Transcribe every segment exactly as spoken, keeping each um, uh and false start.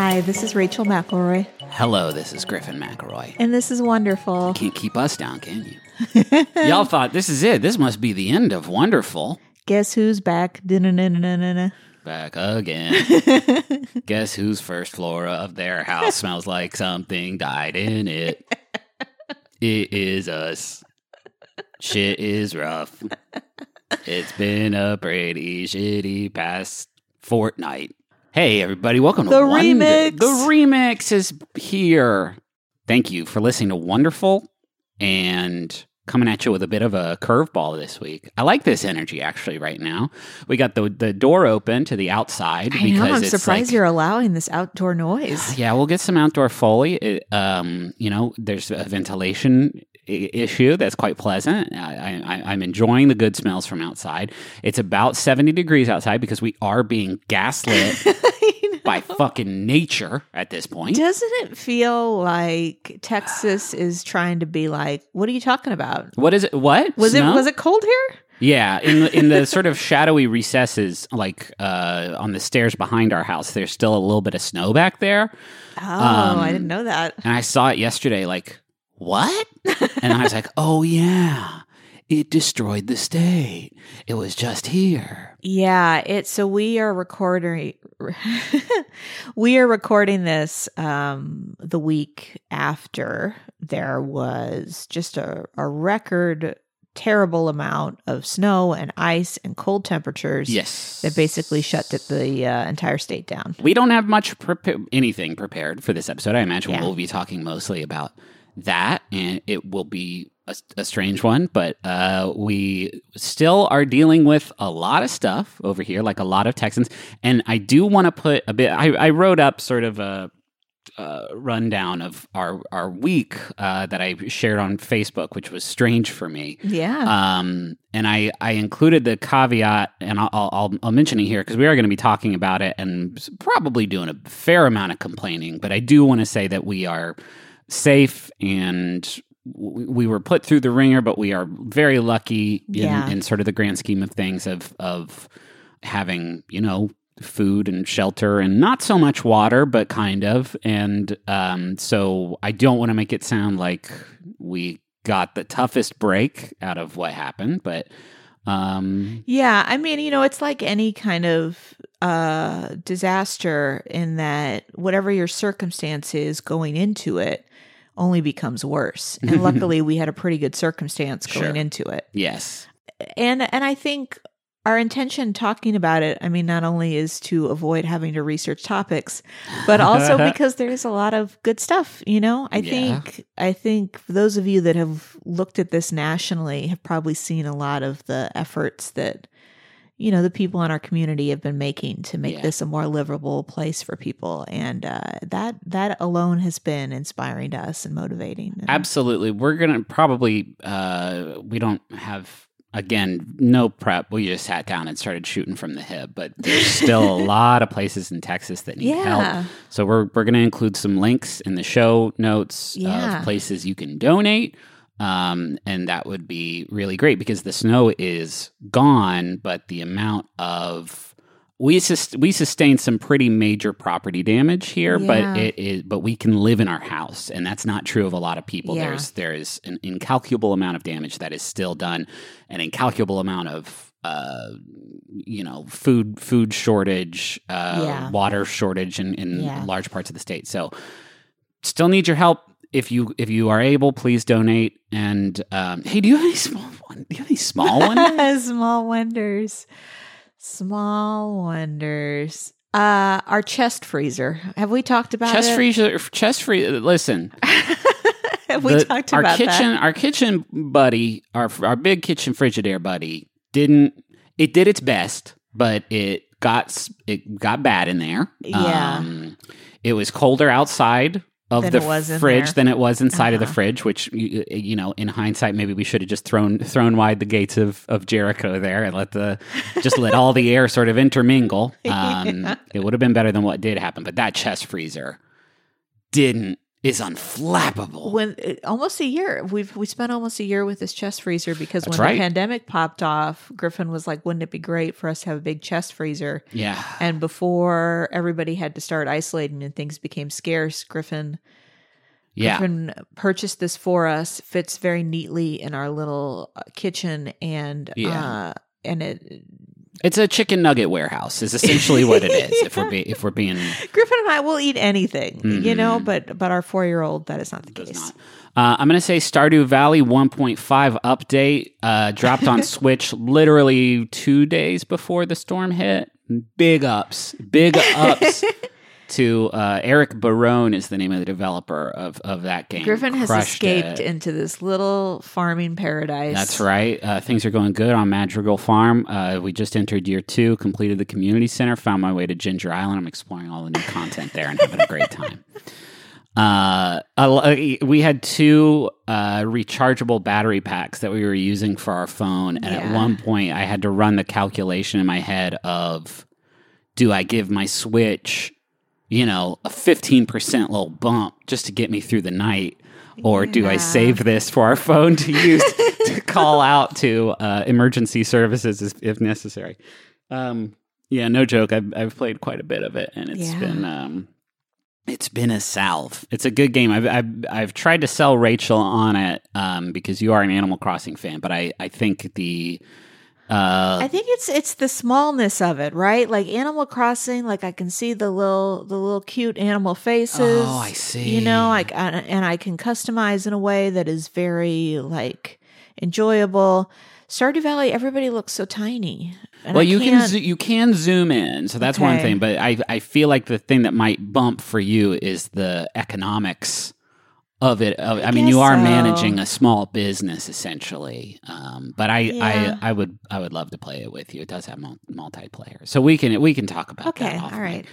Hi, this is Rachel McElroy. Hello, this is Griffin McElroy. And this is wonderful. You can't keep us down, can you? Y'all thought, this is it. This must be the end of Wonderful. Guess who's back? Da-na-na-na-na-na. Back again. Guess whose first floor of their house smells like something died in it? It is us. Shit is rough. It's been a pretty shitty past fortnight. Hey, everybody, welcome The to Wonder- remix. The remix is here. Thank you for listening to Wonderful and coming at you with a bit of a curveball this week. I like this energy, actually, right now. We got the the door open to the outside. I because know, I'm it's surprised like, you're allowing this outdoor noise. Yeah, we'll get some outdoor foley. It, um, you know, there's a ventilation I- issue that's quite pleasant. I, I, I'm enjoying the good smells from outside. It's about seventy degrees outside because we are being gaslit by fucking nature at this point. Doesn't it feel like Texas is trying to be like, what are you talking about? What is it? What? Was Snow? it was it cold here? Yeah, in the, in the sort of shadowy recesses, like uh, on the stairs behind our house, there's still a little bit of snow back there. Oh, Um, I didn't know that. And I saw it yesterday, like, what? And I was like, oh, yeah, it destroyed the state. It was just here. Yeah, it so we are recording we are recording this um the week after there was just a, a record terrible amount of snow and ice and cold temperatures Yes. that basically shut the, the uh, entire state down. We don't have much, prepa- anything prepared for this episode. I imagine Yeah. we'll be talking mostly about that, and it will be a, a strange one, but uh, we still are dealing with a lot of stuff over here, like a lot of Texans. And I do want to put a bit, I, I wrote up sort of a, a rundown of our, our week uh, that I shared on Facebook, which was strange for me. Yeah. Um, and I, I included the caveat, and I'll, I'll, I'll mention it here because we are going to be talking about it and probably doing a fair amount of complaining. But I do want to say that we are safe and w- we were put through the ringer, but we are very lucky in, Yeah. in sort of the grand scheme of things of of having, you know, food and shelter and not so much water, but kind of. And um, so I don't want to make it sound like we got the toughest break out of what happened, but um, Yeah, I mean, you know, it's like any kind of uh, disaster in that whatever your circumstance is going into it only becomes worse. And luckily, we had a pretty good circumstance going Sure. into it. yes. And and I think our intention talking about it, I mean, not only is to avoid having to research topics, but also because there's a lot of good stuff, you know? I Yeah. think I think for those of you that have looked at this nationally have probably seen a lot of the efforts that, you know, the people in our community have been making to make Yeah. this a more livable place for people. And uh, that that alone has been inspiring to us and motivating. And Absolutely. We're going to probably, uh, we don't have, again, no prep. We just sat down and started shooting from the hip, but there's still a lot of places in Texas that need Yeah. help. So we're, we're going to include some links in the show notes Yeah. of places you can donate. Um, and that would be really great because the snow is gone, but the amount of we sus- we sustained some pretty major property damage here, Yeah. but it is but we can live in our house, and that's not true of a lot of people. Yeah. There's there is an incalculable amount of damage that is still done, an incalculable amount of uh, you know food food shortage, uh, Yeah. water shortage in, in Yeah. large parts of the state. So still need your help. If you if you are able, please donate. And um, hey, do you have any small one? Do you have any small ones? Small wonders. Small wonders. Uh, our chest freezer. Have we talked about chest it? freezer, chest freezer. Listen, Have we the- talked our about kitchen, that? our kitchen buddy, our our big kitchen Frigidaire buddy didn't. It did its best, but it got s- it got bad in there. Yeah. Um, it was colder outside of Than the it was in fridge there. than it was inside of the Uh-huh. fridge, which you, you know, in hindsight, maybe we should have just thrown thrown wide the gates of, of Jericho there and let the just let all the air sort of intermingle. Um, Yeah. It would have been better than what did happen, but that chest freezer didn't is unflappable. When almost a year, we've we spent almost a year with this chest freezer because That's when right. the pandemic popped off, Griffin was like, "Wouldn't it be great for us to have a big chest freezer?" Yeah. And before everybody had to start isolating and things became scarce, Griffin, Yeah. Griffin purchased this for us. Fits very neatly in our little uh, kitchen, and Yeah. uh, and it. It's a chicken nugget warehouse is essentially what it is. If we're be, if we're being Griffin and I will eat anything, Mm-hmm. you know, but but our four year old, that is not the does case. not. Uh, I'm going to say Stardew Valley one point five update uh, dropped on Switch literally two days before the storm hit. Big ups, big ups to uh, Eric Barone is the name of the developer of, of that game. Griffin has Crushed escaped it. into this little farming paradise. That's right. Uh, things are going good on Madrigal Farm. Uh, we just entered year two, completed the community center, found my way to Ginger Island. I'm exploring all the new content there and having a great time. Uh, a- we had two uh, rechargeable battery packs that we were using for our phone. And at Yeah. one point, I had to run the calculation in my head of, do I give my Switch, you know, a fifteen percent little bump just to get me through the night? Or do I Yeah. save this for our phone to use to call out to uh, emergency services if, if necessary? Um, yeah, no joke. I've, I've played quite a bit of it, and it's Yeah. been um, it's been a salve. It's a good game. I've I've, I've tried to sell Rachel on it um, because you are an Animal Crossing fan, but I, I think the uh, I think it's it's the smallness of it, right? Like Animal Crossing, like I can see the little the little cute animal faces. Oh, I see. You know, like and and I can customize in a way that is very like enjoyable. Stardew Valley, everybody looks so tiny. And well, I you can can't- zo- you can zoom in, so that's one Okay. thing. But I I feel like the thing that might bump for you is the economics of it. Of, I, mean, you guess are so. managing a small business essentially. Um, but I, Yeah. I I would I would love to play it with you. It does have mul- multiplayer, so we can we can talk about Okay, that. off all right. mic.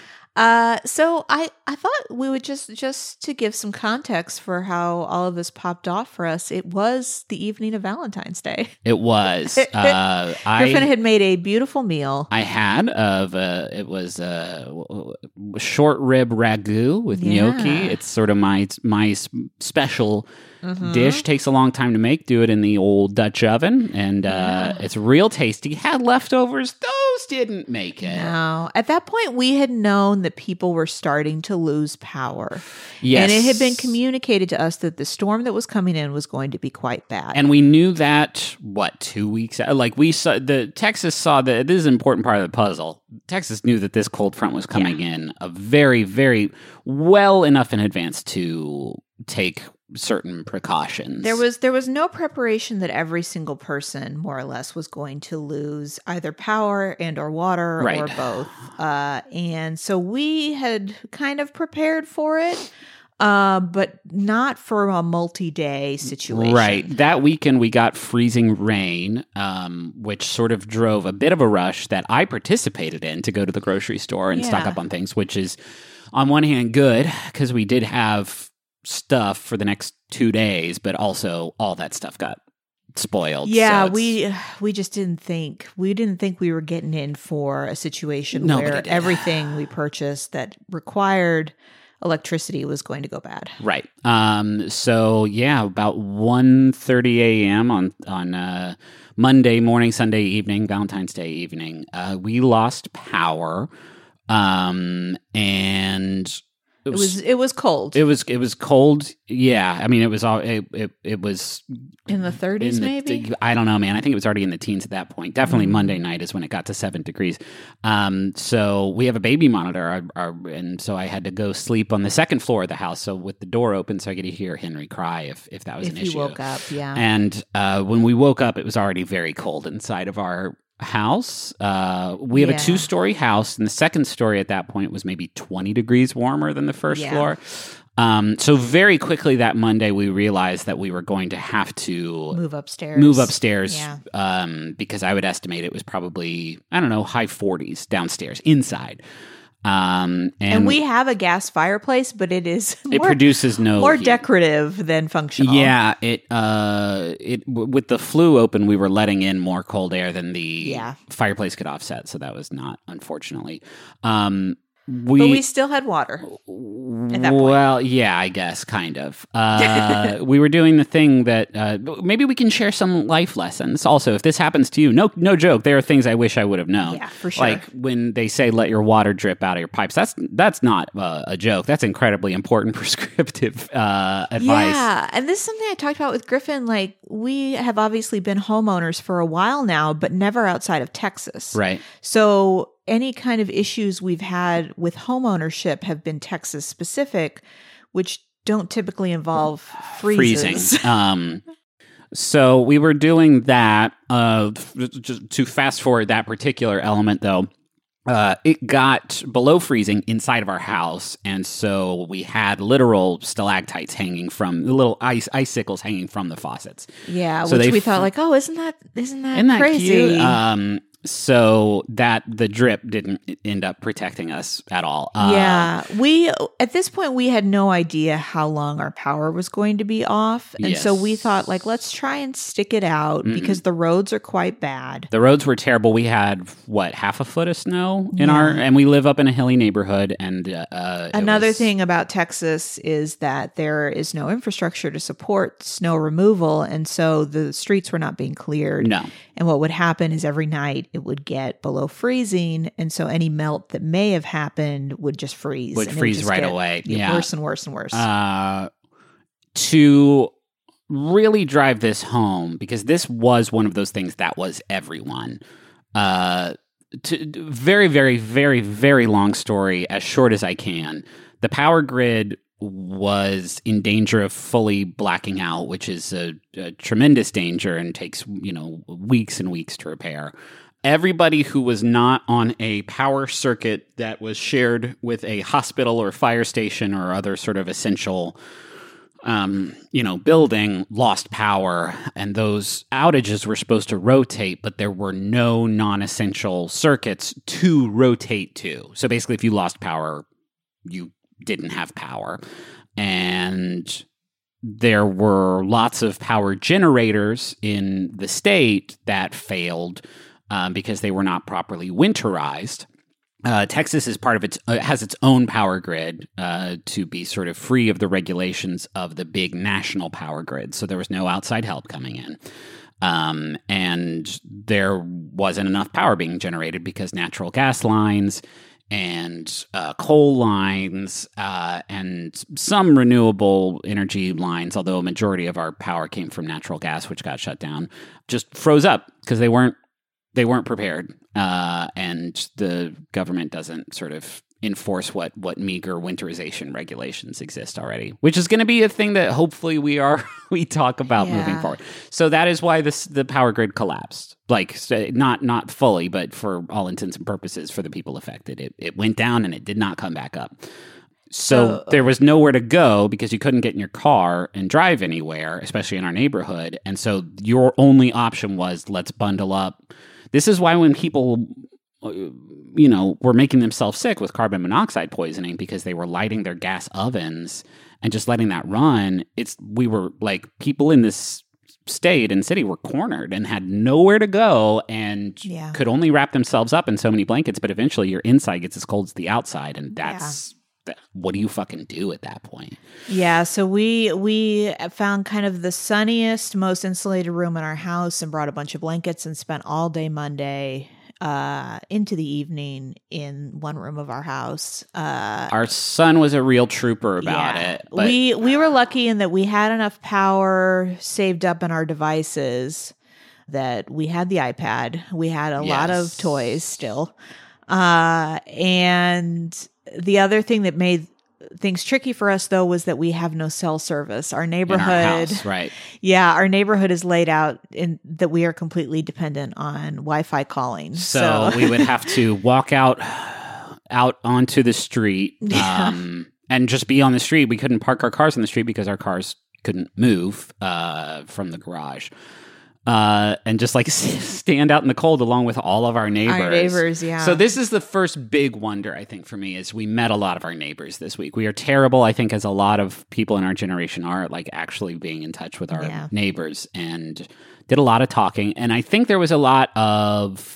Uh, so I, I thought we would just just to give some context for how all of this popped off for us. It was the evening of Valentine's Day. It was. Uh, Griffin I had made a beautiful meal. I had of uh, it was a w- w- short rib ragu with Yeah. gnocchi. It's sort of my my s- special Mhm. dish. Takes a long time to make. Do it in the old Dutch oven, and uh, Yeah. it's real tasty. Had leftovers. Those didn't make it. No, at that point we had known that people were starting to lose power. Yes, And it had been communicated to us that the storm that was coming in was going to be quite bad. And we knew that, what, two weeks out? Like, we saw, the Texas saw that this is an important part of the puzzle. Texas knew that this cold front was coming in a very, very well enough in advance to take certain precautions. There was there was no preparation that every single person, more or less, was going to lose either power and or water or Right. both. Uh, and so we had kind of prepared for it, uh, but not for a multi-day situation. Right. That weekend, we got freezing rain, um, which sort of drove a bit of a rush that I participated in to go to the grocery store and stock Yeah. up on things, which is, on one hand, good because we did have stuff for the next two days, but also all that stuff got spoiled. Yeah, so it's- we we just didn't think we didn't think we were getting in for a situation Nobody where did. everything we purchased that required electricity was going to go bad. Right. Um, so yeah, about one thirty a.m. on on uh, Monday morning, Sunday evening, Valentine's Day evening, uh, we lost power, um, and it It was, was it was cold it was it was cold. Yeah, I mean it was all it it, it was in the thirties, in the- maybe. I don't know, man. I think it was already in the teens at that point. Definitely Mm. Monday night is when it got to seven degrees. Um, so we have a baby monitor, our, our, and so I had to go sleep on the second floor of the house. So with the door open, so I could hear Henry cry if if that was If an you issue. woke up, yeah. And uh, when we woke up, it was already very cold inside of our house. Uh, we have Yeah. a two story house, and the second story at that point was maybe twenty degrees warmer than the first Yeah. floor. Um, so very quickly that Monday, we realized that we were going to have to Move upstairs. move upstairs Yeah. um, because I would estimate it was probably, I don't know, high forties downstairs inside. Um, and, And we have a gas fireplace, but it is it more, produces no more heat. decorative than functional. Yeah, it uh, it w- with the flue open, we were letting in more cold air than the Yeah. fireplace could offset, so that was not, unfortunately. Um, we But we still had water. at that point. Well, yeah, I guess, kind of. Uh, we were doing the thing that uh, maybe we can share some life lessons. Also, if this happens to you, no, no joke. There are things I wish I would have known. Yeah, for sure. Like when they say let your water drip out of your pipes. That's that's not uh, a joke. That's incredibly important prescriptive uh, advice. Yeah, and this is something I talked about with Griffin. Like, we have obviously been homeowners for a while now, but never outside of Texas. Right. So any kind of issues we've had with homeownership have been Texas specific, which don't typically involve freezes. Freezing. Um, so we were doing that. Uh, just to fast forward that particular element, though, uh, it got below freezing inside of our house, and so we had literal stalactites hanging from the little ice icicles hanging from the faucets. Yeah, So which they we f- thought like, oh, isn't that isn't that Isn't that crazy? cute? Um, so that the drip didn't end up protecting us at all. Uh, Yeah, we at this point we had no idea how long our power was going to be off, and so we Yes. thought like let's try and stick it out Mm-mm. because the roads are quite bad. The roads were terrible. We had what half a foot of snow in Yeah. our, and we live up in a hilly neighborhood. And uh, it Another was- thing about Texas is that there is no infrastructure to support snow removal, and so the streets were not being cleared. no, And what would happen is every night it would get below freezing, and so any melt that may have happened would just freeze. Would and it freeze just right get away. Yeah. worse and worse and worse. uh, to really drive this home, because this was one of those things that was everyone. Uh, to very, very, very, very long story, as short as I can. The power grid was in danger of fully blacking out, which is a, a tremendous danger and takes, you know, weeks and weeks to repair. Everybody who was not on a power circuit that was shared with a hospital or fire station or other sort of essential, um, you know, building lost power, and those outages were supposed to rotate, but there were no non-essential circuits to rotate to. So basically, if you lost power, you didn't have power. And there were lots of power generators in the state that failed um, because they were not properly winterized. Uh, Texas is part of its uh, has its own power grid uh, to be sort of free of the regulations of the big national power grid. So there was no outside help coming in. Um, and there wasn't enough power being generated because natural gas lines and uh, coal lines uh, and some renewable energy lines, although a majority of our power came from natural gas, which got shut down, just froze up because they weren't they weren't prepared. Uh, and the government doesn't sort of enforce what what meager winterization regulations exist already, which is going to be a thing that hopefully we are we talk about Yeah. moving forward. So that is why this the power grid collapsed. Like so not not fully, but for all intents and purposes, for the people affected, it it went down and it did not come back up. So So- there was nowhere to go because you couldn't get in your car and drive anywhere, especially in our neighborhood. And so your only option was let's bundle up. This is why when people, uh, you know, were making themselves sick with carbon monoxide poisoning because they were lighting their gas ovens and just letting that run, it's we were like people in this state and city were cornered and had nowhere to go and Yeah. could only wrap themselves up in so many blankets. But eventually your inside gets as cold as the outside, and that's that, what do you fucking do at that point? Yeah, so we we found kind of the sunniest, most insulated room in our house and brought a bunch of blankets and spent all day Monday uh, into the evening in one room of our house. Uh, Our son was a real trooper about yeah. it. But we we were lucky in that we had enough power saved up in our devices that we had the iPad. We had a lot of Yes. toys still. Uh, and the other thing that made things tricky for us though was that we have no cell service. Our in our neighborhood, house, right? yeah, our neighborhood is laid out in that we are completely dependent on Wi-Fi calling. So, So, we would have to walk out out onto the street Yeah. um, and just be on the street. We couldn't park our cars on the street because our cars couldn't move uh, from the garage. Uh, and just like stand out in the cold along with all of our neighbors. our neighbors, yeah. So this is the first big wonder, I think, for me, is we met a lot of our neighbors this week. We are terrible, I think, as a lot of people in our generation are, at like actually being in touch with our Yeah. neighbors, and did a lot of talking. And I think there was a lot of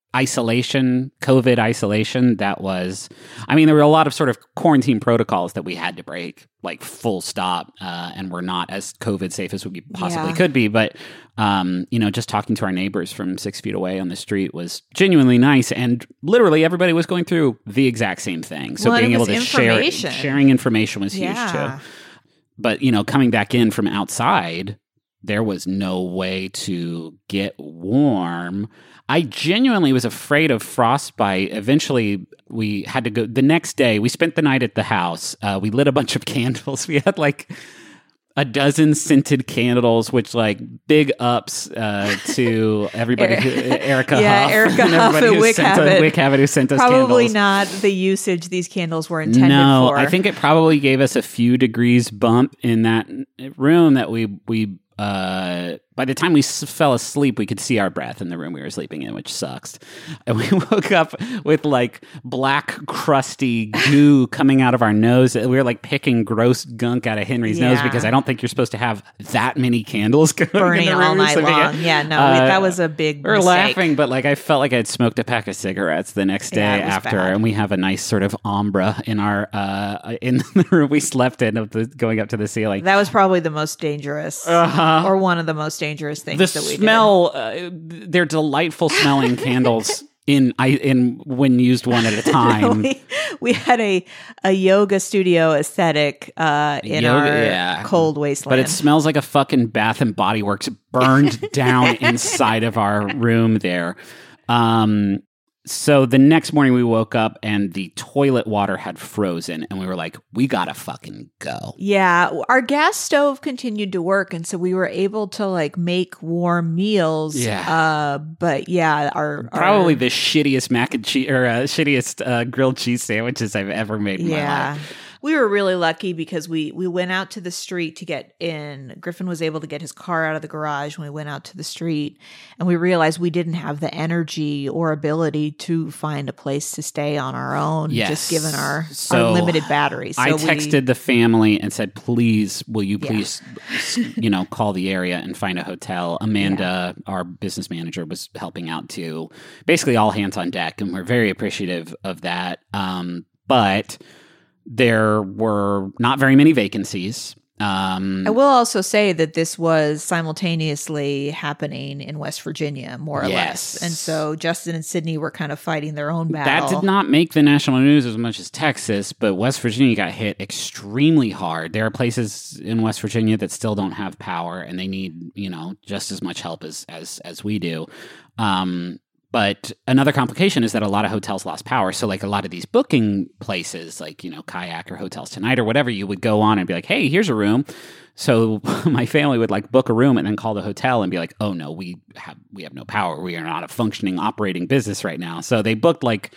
isolation, COVID isolation, that was, I mean, there were a lot of sort of quarantine protocols that we had to break, like full stop, uh, and we're not as COVID safe as we possibly Yeah. could be. But, um, you know, just talking to our neighbors from six feet away on the street was genuinely nice. And literally everybody was going through the exact same thing. So Well, being it able was to share, information. sharing information was huge Yeah. too. But, you know, coming back in from outside, there was no way to get warm. I genuinely was afraid of frostbite. Eventually, we had to go the next day. We spent the night at the house. Uh, we lit a bunch of candles. We had like a dozen scented candles, which like big ups uh, to everybody. who, Erica Yeah, Huff. Erica and Huff everybody at who Wick sent us- Habit. Wick Habit who sent us Probably candles. not the usage these candles were intended No, for. I think it probably gave us a few degrees bump in that room that we we uh by the time we s- fell asleep, we could see our breath in the room we were sleeping in, which sucks. And we woke up with like black, crusty goo coming out of our nose. We were like picking gross gunk out of Henry's nose Yeah. because I don't think you're supposed to have that many candles going burning in the room all you're night sleeping in. long. Yeah, no, Uh, that was a big We were mistake. laughing, but like I felt like I'd smoked a pack of cigarettes the next day Yeah, it was after, bad. and we have a nice sort of ombre in our uh in the room we slept in, of the going up to the ceiling. That was probably the most dangerous, Uh-huh. or one of the most dangerous things The that we smell, uh, they're delightful smelling candles in I in when used one at a did. time. we, we had a a yoga studio aesthetic uh, in Yoga- our yeah. cold wasteland. But it smells like a fucking Bath and Body Works burned down inside of our room there. Um, so the next morning we woke up and the toilet water had frozen, and we were like, we gotta fucking go. Yeah, our gas stove continued to work, and so we were able to like make warm meals. Yeah. Uh, but yeah, our Probably our, the shittiest mac and cheese or uh, shittiest uh, grilled cheese sandwiches I've ever made in my yeah. life. We were really lucky because we we went out to the street to get in. Griffin was able to get his car out of the garage when we went out to the street, and we realized we didn't have the energy or ability to find a place to stay on our own, Yes. just given our, So our limited batteries. So I we- texted the family and said, "Please, will you Yeah. please, s- you know, call the area and find a hotel?" Amanda, our business manager, was helping out too. Basically, all hands on deck, and we're very appreciative of that. Um, but there were not very many vacancies. Um, I will also say that this was simultaneously happening in West Virginia, more or Yes. less. And so Justin and Sydney were kind of fighting their own battle. That did not make the national news as much as Texas, but West Virginia got hit extremely hard. There are places in West Virginia that still don't have power, and they need, you know, just as much help as as as we do. Um, but another complication is that a lot of hotels lost power. So, like a lot of these booking places, like, you know, Kayak or Hotels Tonight or whatever, you would go on and be like, "Hey, here's a room." So my family would like book a room and then call the hotel and be like, "Oh no, we have we have no power. We are not a functioning operating business right now." So they booked like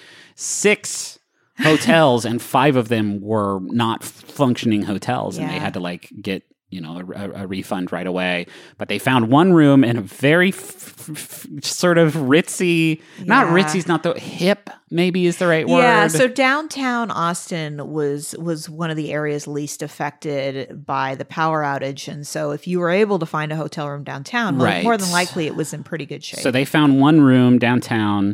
six hotels, and five of them were not functioning hotels, and they Yeah. had to like get, you know, a, a refund right away. But they found one room in a very f- f- sort of ritzy, not Yeah. ritzy's not the hip, maybe is the right word. Yeah, so downtown Austin was was one of the areas least affected by the power outage, and so if you were able to find a hotel room downtown, mo- Right. more than likely it was in pretty good shape. So they found one room downtown,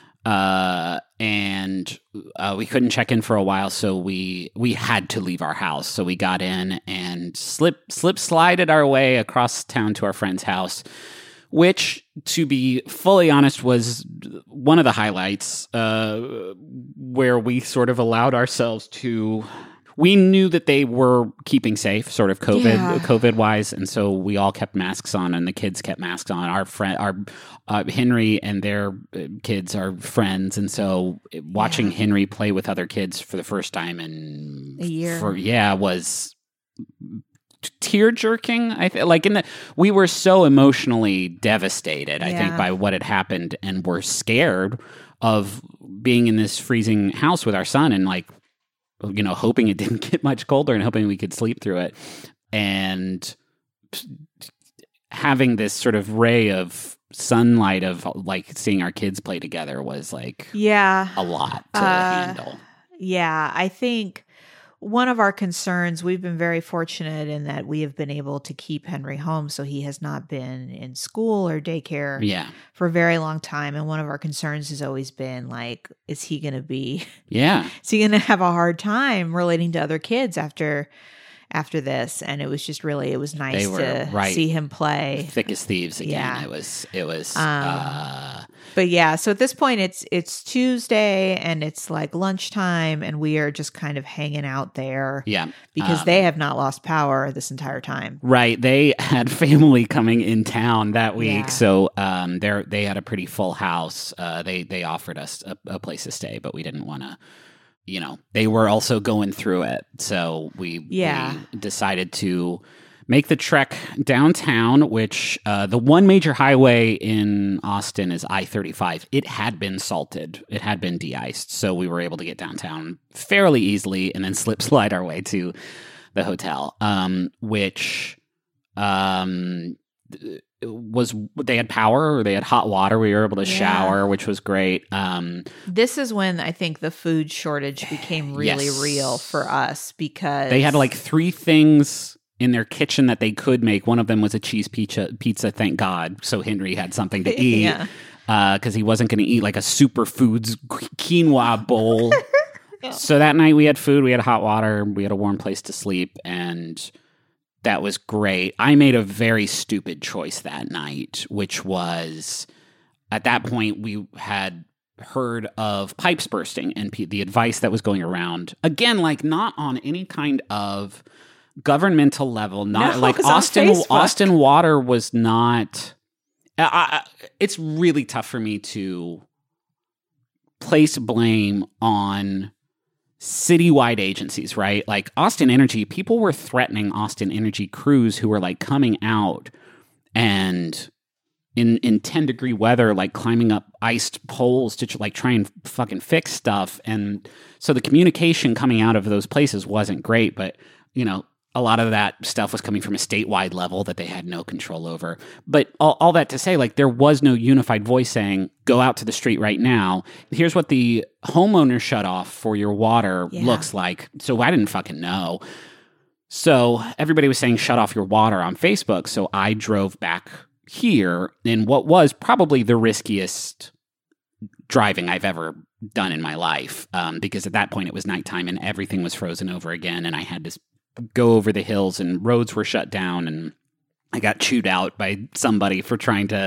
uh, and uh, we couldn't check in for a while, so we we had to leave our house. So we got in and slip slip slided our way across town to our friend's house, which, to be fully honest, was one of the highlights, uh, where we sort of allowed ourselves to. We knew that they were keeping safe, sort of COVID Yeah. COVID wise, and so we all kept masks on, and the kids kept masks on. Our friend, our uh, Henry and their uh, kids are friends, and so watching Yeah. Henry play with other kids for the first time in A year. for yeah was tear jerking. I th- like in the we were so emotionally devastated. I think Yeah. by what had happened, and we're scared of being in this freezing house with our son, and like, you know, hoping it didn't get much colder and hoping we could sleep through it. And having this sort of ray of sunlight of like seeing our kids play together was like yeah. a lot to Uh, handle. Yeah, I think one of our concerns, we've been very fortunate in that we have been able to keep Henry home, so he has not been in school or daycare Yeah. for a very long time. And one of our concerns has always been like, is he going to be, Yeah. is he going to have a hard time relating to other kids after after this? And it was just really, it was nice They were to right. see him play. Thick as thieves again. Yeah. It was, it was, Um, uh, But yeah, so at this point it's it's Tuesday and it's like lunchtime and we are just kind of hanging out there yeah. because Um, they have not lost power this entire time. Right. They had family coming in town that week. Yeah. So um, they they had a pretty full house. Uh, they, they offered us a, a place to stay, but we didn't want to, you know, they were also going through it. So we, Yeah. we decided to make the trek downtown, which uh, the one major highway in Austin is I thirty-five. It had been salted. It had been de-iced. So we were able to get downtown fairly easily and then slip slide our way to the hotel, um, which um, was, they had power, or they had hot water. We were able to Yeah. shower, which was great. Um, This is when I think the food shortage became really Yes. real for us because they had like three things in their kitchen that they could make. One of them was a cheese pizza, pizza, thank God. So Henry had something to eat Yeah. because he wasn't going to eat like a superfoods quinoa bowl. So that night we had food, we had hot water, we had a warm place to sleep, and that was great. I made a very stupid choice that night, which was at that point we had heard of pipes bursting and p- the advice that was going around. Again, like not on any kind of governmental level, not No, like it was on Austin. Facebook. Austin Water was not. I, I, it's really tough for me to place blame on citywide agencies, right? Like Austin Energy, people were threatening Austin Energy crews who were like coming out and in in ten degree weather, like climbing up iced poles to like try and fucking fix stuff. And so the communication coming out of those places wasn't great, but you know, a lot of that stuff was coming from a statewide level that they had no control over. But all, all that to say, like, there was no unified voice saying, go out to the street right now. Here's what the homeowner shut off for your water Yeah. looks like. So I didn't fucking know. So everybody was saying, shut off your water on Facebook. So I drove back here in what was probably the riskiest driving I've ever done in my life. Um, because at that point it was nighttime and everything was frozen over again. And I had to go over the hills and roads were shut down, and I got chewed out by somebody for trying to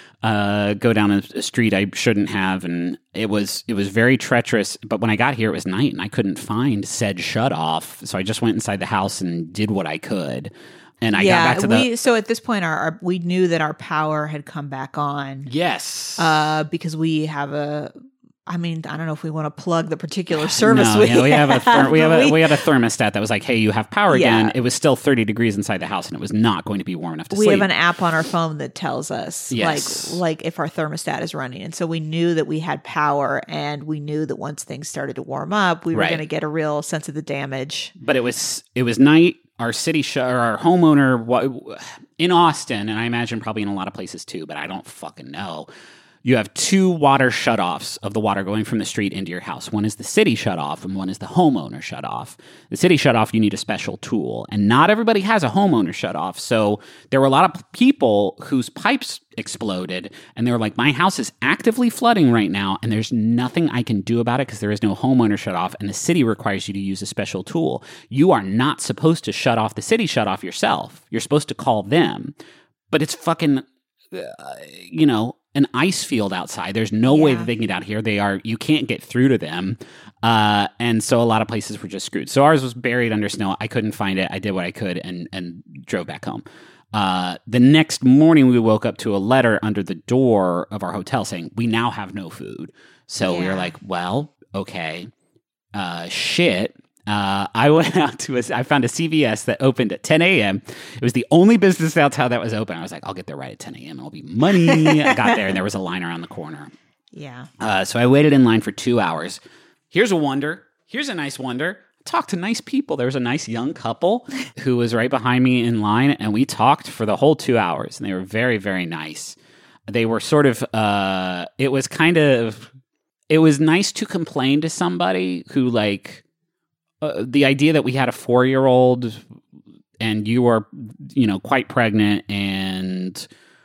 uh, go down a, a street I shouldn't have, and it was it was very treacherous. But when I got here, it was night, and I couldn't find said shut off, so I just went inside the house and did what I could. And I yeah, got back to the we, so at this point, our, our we knew that our power had come back on yes, uh, because we have a. I mean, I don't know if we want to plug the particular service no, we, yeah, we have a ther- we have but a we had a thermostat that was like, hey, you have power Yeah. again. It was still thirty degrees inside the house, and it was not going to be warm enough to we sleep. have an app on our phone that tells us Yes. like like if our thermostat is running, and so we knew that we had power, and we knew that once things started to warm up, we were Right. going to get a real sense of the damage. But it was it was night. Our city sh- or our homeowner wa- in Austin, and I imagine probably in a lot of places too, but I don't fucking know. You have two water shutoffs of the water going from the street into your house. One is the city shutoff, and one is the homeowner shutoff. The city shutoff, you need a special tool, and not everybody has a homeowner shutoff. So there were a lot of people whose pipes exploded, and they were like, "My house is actively flooding right now, and there's nothing I can do about it because there is no homeowner shutoff, and the city requires you to use a special tool. You are not supposed to shut off the city shutoff yourself. You're supposed to call them, but it's fucking, uh, you know." An ice field outside. There's no way Yeah. that they can get out here. They are, you can't get through to them. Uh, and so a lot of places were just screwed. So ours was buried under snow. I couldn't find it. I did what I could and, and drove back home. Uh, the next morning we woke up to a letter under the door of our hotel saying, we now have no food. So we were Yeah. like, well, okay, uh, shit. Uh, I went out to a, I found a C V S that opened at ten a.m. It was the only business downtown that was open. I was like, I'll get there right at ten a.m. It'll be money. I got there and there was a line around the corner. Yeah. Uh, so I waited in line for two hours. Here's a wonder. Here's a nice wonder. I talked to nice people. There was a nice young couple who was right behind me in line, and we talked for the whole two hours. And they were very, very nice. They were sort of, uh, it was kind of, it was nice to complain to somebody who like, uh, the idea that we had a four-year-old and you were, you know, quite pregnant and,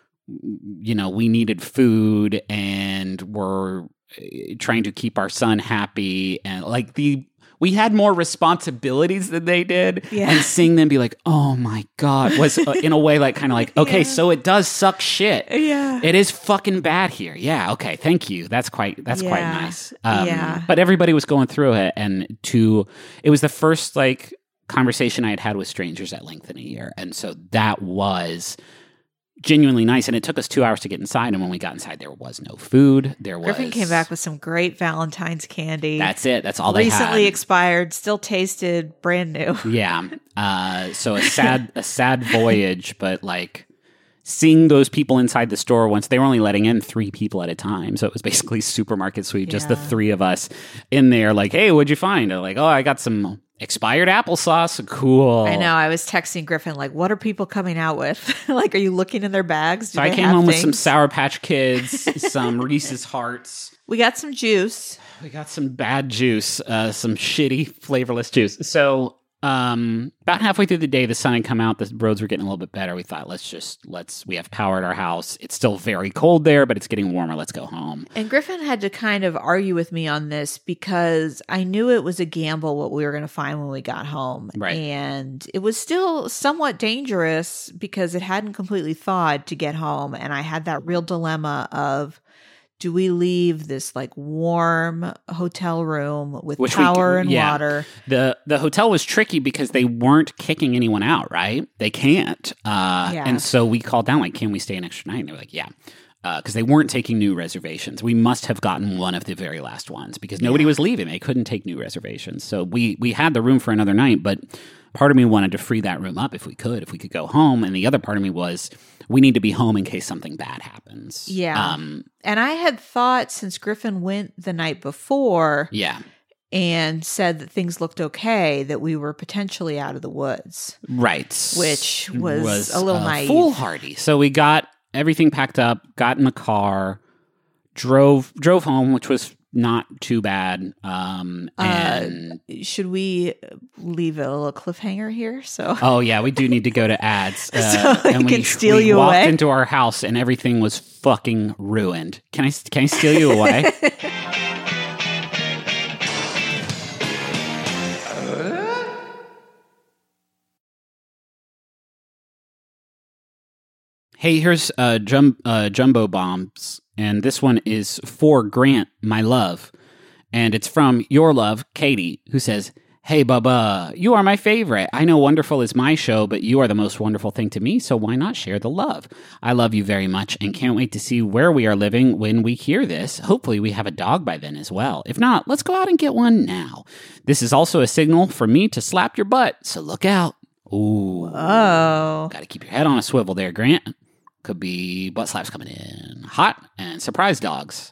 you know, we needed food and we're trying to keep our son happy and like the we had more responsibilities than they did. Yeah. And seeing them be like, oh my God, was uh, in a way like kind of like, okay, Yeah. so it does suck shit. Yeah. It is fucking bad here. Yeah. Okay. Thank you. That's quite, that's quite Yeah. nice. Um, Yeah. But everybody was going through it. And to, it was the first like conversation I had had with strangers at length in a year. And so that was genuinely nice. And it took us two hours to get inside. And when we got inside, there was no food. There was. Griffin came back with some great Valentine's candy. That's it. That's all they had. Recently expired, still tasted brand new. Yeah. Uh, so a sad, a sad voyage, but like seeing those people inside the store once they were only letting in three people at a time. So it was basically supermarket sweep, just the Yeah. three of us in there. Like, hey, what'd you find? They're like, oh, I got some expired applesauce. Cool. I know. I was texting Griffin, like, what are people coming out with? Like, are you looking in their bags? Do So I they came have home with things? some Sour Patch Kids, some Reese's Hearts. We got some juice. We got some bad juice, uh, some shitty, flavorless juice. So um, about halfway through the day, the sun had come out. The roads were getting a little bit better. We thought, let's just, let's, we have power at our house. It's still very cold there, but it's getting warmer. Let's go home. And Griffin had to kind of argue with me on this because I knew it was a gamble what we were going to find when we got home. Right. And it was still somewhat dangerous because it hadn't completely thawed to get home. And I had that real dilemma of, do we leave this like warm hotel room with Which we power can- and yeah. water? The the hotel was tricky because they weren't kicking anyone out, right? They can't. Uh, Yeah. And so we called down, like, can we stay an extra night? And they were like, yeah. Because they weren't taking new reservations. We must have gotten one of the very last ones because nobody Yeah. was leaving. They couldn't take new reservations. So we we had the room for another night, but part of me wanted to free that room up if we could, if we could go home. And the other part of me was, we need to be home in case something bad happens. Yeah. Um, And I had thought since Griffin went the night before yeah. and said that things looked okay, that we were potentially out of the woods. Right. Which was a little naive. Foolhardy. So we got everything packed up, got in the car, drove drove home, which was not too bad. Um, and Uh, should we leave a little cliffhanger here? So, oh yeah, we do need to go to ads. Uh, So I and can we, steal we you walked away? into our house and everything was fucking ruined. Can I can I steal you away? Hey, here's uh, jum- uh, Jumbo Bombs, and this one is for Grant, my love. And it's from your love, Katie, who says, hey, Bubba, you are my favorite. I know Wonderful is my show, but you are the most wonderful thing to me, so why not share the love? I love you very much and can't wait to see where we are living when we hear this. Hopefully we have a dog by then as well. If not, let's go out and get one now. This is also a signal for me to slap your butt, so look out. Ooh. oh, Got to keep your head on a swivel there, Grant. Could be butt slaps coming in hot and surprise dogs.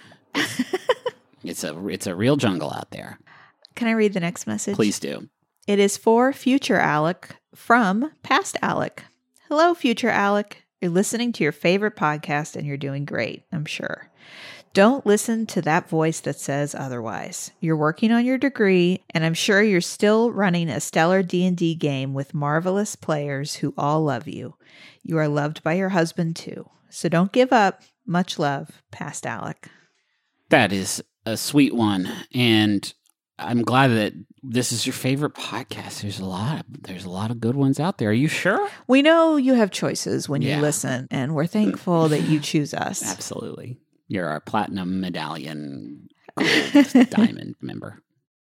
It's a it's a real jungle out there. can I read the next message? Please do. It is for future Alec from past Alec. Hello, future Alec. You're listening to your favorite podcast and you're doing great, I'm sure. Don't listen to that voice that says otherwise. You're working on your degree, and I'm sure you're still running a stellar D and D game with marvelous players who all love you. You are loved by your husband, too. So don't give up. Much love, past Alec. That is a sweet one, and I'm glad that this is your favorite podcast. There's a lot. Of, there's a lot of good ones out there. Are you sure? We know you have choices when Yeah. you listen, and we're thankful that you choose us. Absolutely. You're our platinum medallion gold diamond member.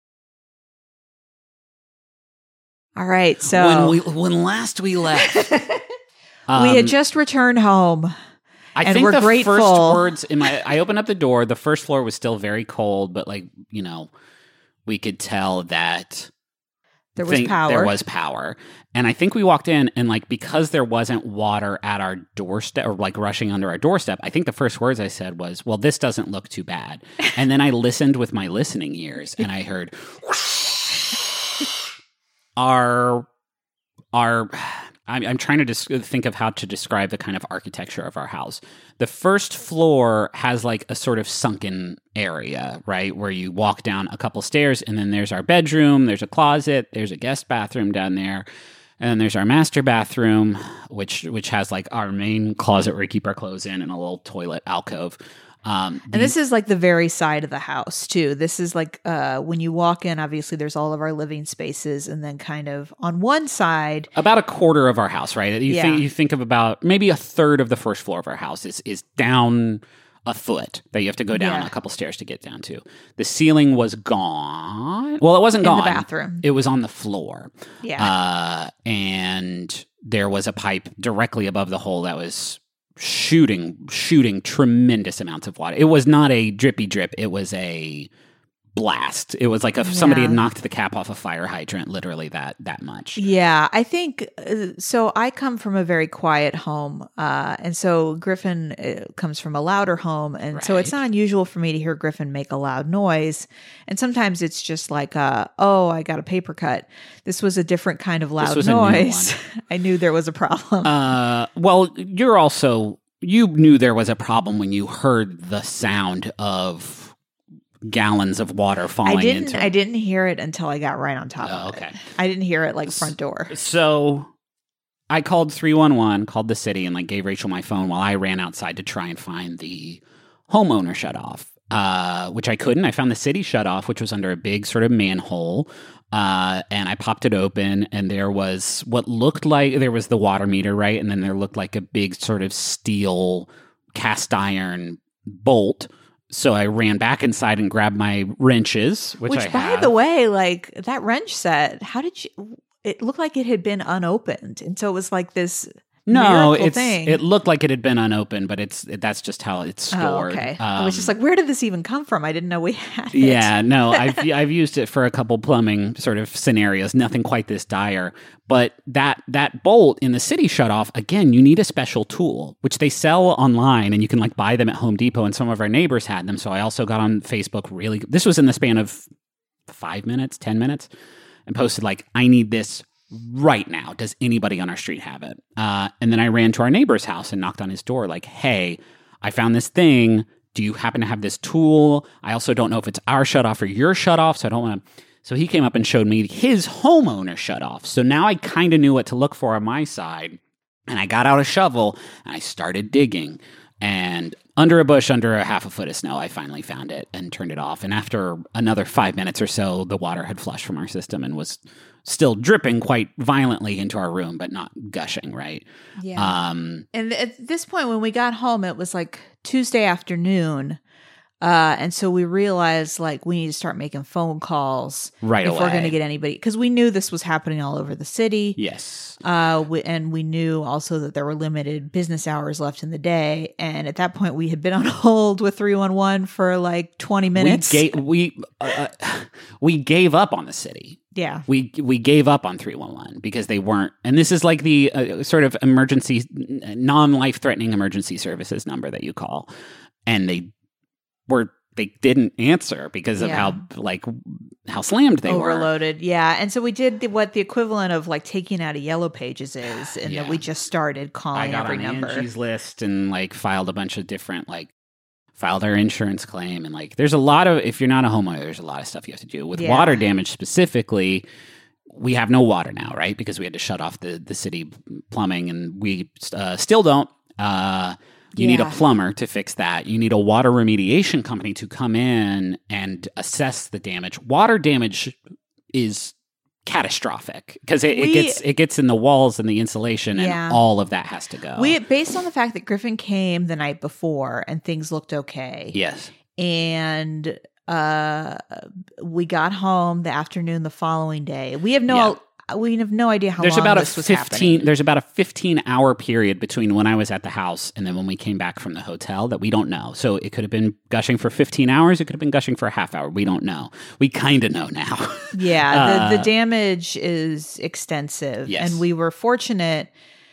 All right, so when we when last we left, um, we had just returned home. I and think we're the grateful. first words in my I opened up the door. The first floor was still very cold, but like you know, we could tell that There was think power. There was power. And I think we walked in and like because there wasn't water at our doorstep or like rushing under our doorstep, I think the first words I said was, well, this doesn't look too bad. And then I listened with my listening ears and I heard our our I'm, I'm trying to des- think of how to describe the kind of architecture of our house. The first floor has like a sort of sunken area, right? Where you walk down a couple stairs and then there's our bedroom, there's a closet, there's a guest bathroom down there. And then there's our master bathroom, which which has like our main closet where we keep our clothes in and a little toilet alcove. Um, and this is like the very side of the house too. This is like uh, when you walk in, obviously there's all of our living spaces, and then kind of on one side, about a quarter of our house, right? You Yeah. think you think of about maybe a third of the first floor of our house is is down a foot that you have to go down Yeah. a couple stairs to get down to. The ceiling was gone. Well, it wasn't in gone. the bathroom. It was on the floor. Yeah. Uh, and there was a pipe directly above the hole that was shooting, shooting tremendous amounts of water. It was not a drippy drip. It was a blast. It was like if somebody Yeah. had knocked the cap off a fire hydrant, literally that that much. Yeah, I think uh, so. I come from a very quiet home, uh, and so Griffin uh, comes from a louder home, and so it's Right. not unusual for me to hear Griffin make a loud noise. And sometimes it's just like, uh, "Oh, I got a paper cut." This was a different kind of loud was a new noise. I knew there was a problem. Uh, well, you're also you knew there was a problem when you heard the sound of gallons of water falling I didn't. into. I didn't hear it until I got right on top Oh, of okay. it. I didn't hear it like front door. So I called three one one, called the city, and like gave Rachel my phone while I ran outside to try and find the homeowner shut off, uh, which I couldn't. I found the city shut off, which was under a big sort of manhole. Uh, and I popped it open, and there was what looked like there was the water meter, right? And then there looked like a big sort of steel cast iron bolt. So I ran back inside and grabbed my wrenches, which, Which, I by have. the way, like that wrench set, how did you? It looked like it had been unopened, and so it was like this No, miracle it's thing. it looked like it had been unopened, but it's that's just how it's stored. Oh, okay. I was just Um, like, where did this even come from? I didn't know we had it. yeah, no, I've I've used it for a couple plumbing sort of scenarios. Nothing quite this dire, but that that bolt in the city shut off again. You need a special tool, which they sell online, and you can like buy them at Home Depot. And some of our neighbors had them, so I also got on Facebook. Really, this was in the span of five minutes, ten minutes, and posted like, I need this right now. Does anybody on our street have it? Uh, and then I ran to our neighbor's house and knocked on his door like, hey, I found this thing. Do you happen to have this tool? I also don't know if it's our shut off or your shut off, so I don't want to. So he came up and showed me his homeowner shut off. So now I kind of knew what to look for on my side. And I got out a shovel and I started digging. And under a bush, under a half a foot of snow, I finally found it and turned it off. And after another five minutes or so, the water had flushed from our system and was still dripping quite violently into our room, but not gushing, right? Yeah. Um, And at this point, when we got home, it was like Tuesday afternoon. Uh, and so we realized like we need to start making phone calls Right if we're away. going to get anybody, because we knew this was happening all over the city. yes. Uh, we, and we knew also that there were limited business hours left in the day. And at that point, we had been on hold with three one one for like twenty minutes. We gave, we, uh, we gave up on the city. yeah. We we gave up on three one one because they weren't, and this is like the uh, sort of emergency, non-life threatening emergency services number that you call, and they were they didn't answer because of Yeah. how like how slammed they were. Overloaded. Yeah. And so we did the, what the equivalent of like taking out a yellow pages is, and Yeah. that we just started I calling got every on number. Angie's list and like filed a bunch of different like filed our insurance claim, and like there's a lot of, if you're not a homeowner, there's a lot of stuff you have to do with Yeah. water damage specifically. We have no water now, right? Because we had to shut off the the city plumbing, and we uh, still don't. Uh, you need a Yeah. plumber to fix that. You need a water remediation company to come in and assess the damage. Water damage is catastrophic because it, it We- gets it gets in the walls and the insulation, Yeah. and all of that has to go. We, based on the fact that Griffin came the night before and things looked okay. yes. And uh, we got home the afternoon the following day. We have no, we have no idea how There's long about a this was fifteen. happening. There's about a fifteen hour period between when I was at the house and then when we came back from the hotel that we don't know. So it could have been gushing for fifteen hours. It could have been gushing for a half hour. We don't know. We kind of know now. Yeah, the, the Uh, damage is extensive. Yes. And we were fortunate,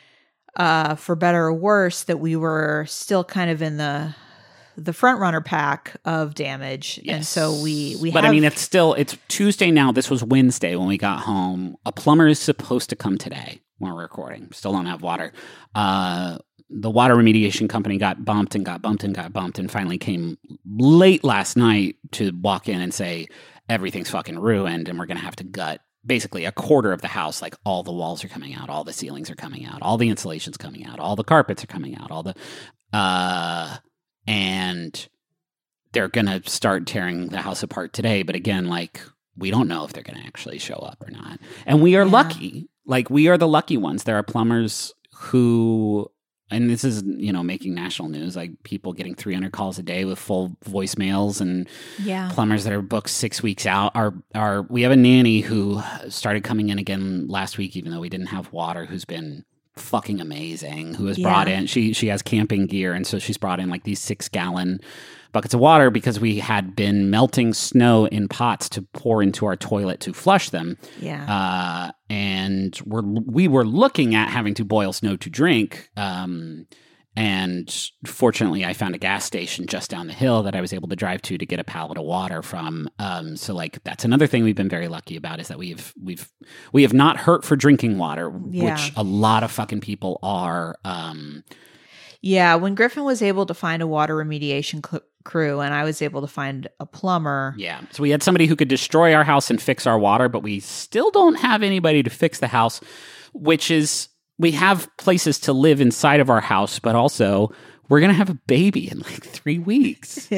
uh, for better or worse, that we were still kind of in the the front runner pack of damage. And so we we But have, I mean, it's still it's Tuesday now. This was Wednesday when we got home. A plumber is supposed to come today. when we're recording. Still don't have water. Uh, the water remediation company got bumped and got bumped and got bumped and finally came late last night to walk in and say, everything's fucking ruined and we're going to have to gut basically a quarter of the house. Like all the walls are coming out, all the ceilings are coming out, all the insulation's coming out, all the carpets are coming out, all the, uh, and they're going to start tearing the house apart today. But again, like, we don't know if they're going to actually show up or not. And we are Yeah. lucky. Like, we are the lucky ones. There are plumbers who, and this is, you know, making national news, like people getting three hundred calls a day with full voicemails and Yeah. plumbers that are booked six weeks out. Our, our, we have a nanny who started coming in again last week, even though we didn't have water, who's been fucking amazing, who has Yeah. brought in, she, she has camping gear. And so she's brought in like these six gallon buckets of water because we had been melting snow in pots to pour into our toilet to flush them. Yeah. Uh, and we're, we were looking at having to boil snow to drink. Um, and fortunately, I found a gas station just down the hill that I was able to drive to to get a pallet of water from. Um, so, like, that's another thing we've been very lucky about is that we've we've we have not hurt for drinking water, Yeah. which a lot of fucking people are. Um, Yeah, when Griffin was able to find a water remediation cl- crew and I was able to find a plumber. Yeah. So we had somebody who could destroy our house and fix our water, but we still don't have anybody to fix the house, which is, we have places to live inside of our house, but also we're going to have a baby in like three weeks.